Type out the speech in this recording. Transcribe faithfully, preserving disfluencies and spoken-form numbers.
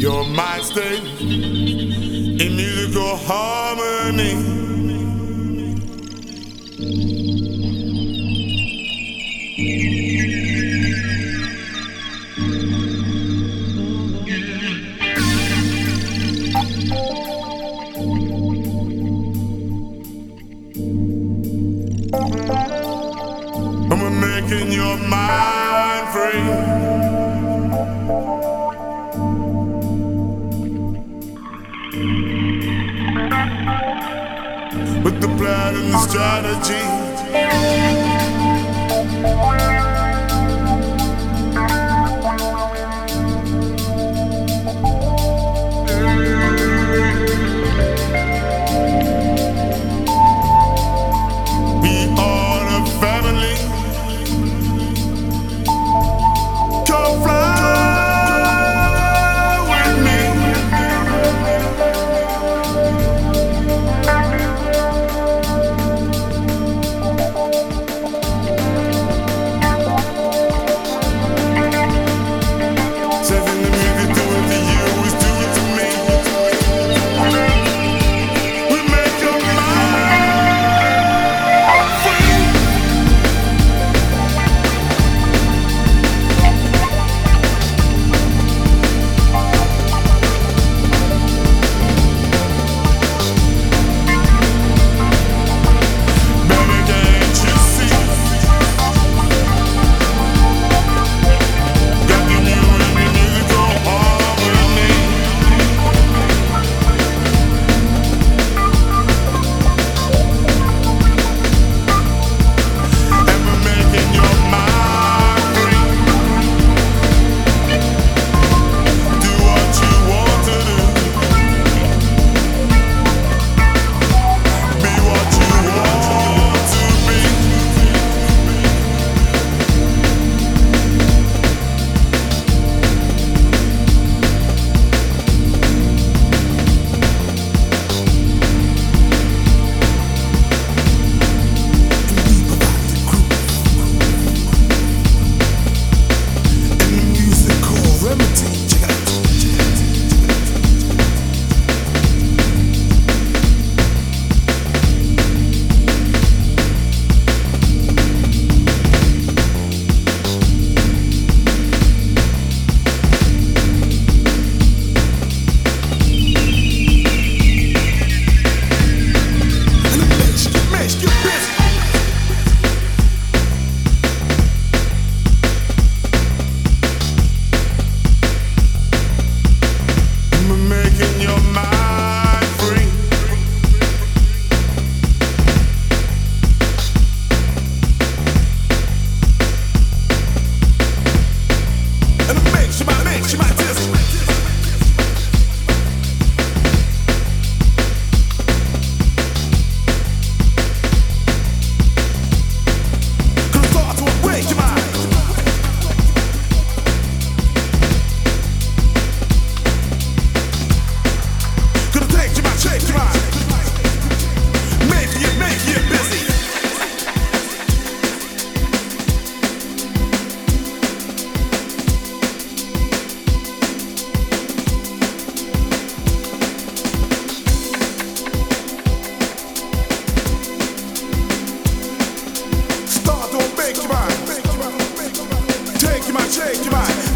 Your mind state in musical harmony. I'm making your mind free. With the plan and the strategy. We are a family. Come fly with me. Saving the music, do it to you, is do it to me. We make your mind free. Baby, can't you see? Got the new and the musical harmony. And we're making your mind free. Do what you want to do. Be what you want to be. And the musical remedy. Check it out. And it makes you, makes you busy. I'm making your mind free. And it makes you mind, makes you mind dizzy. Gonna start to awake your mind. Gonna take your mind, shake your mind. Make you, make you busy. Start to awake your mind. Take your mind, shake your mind.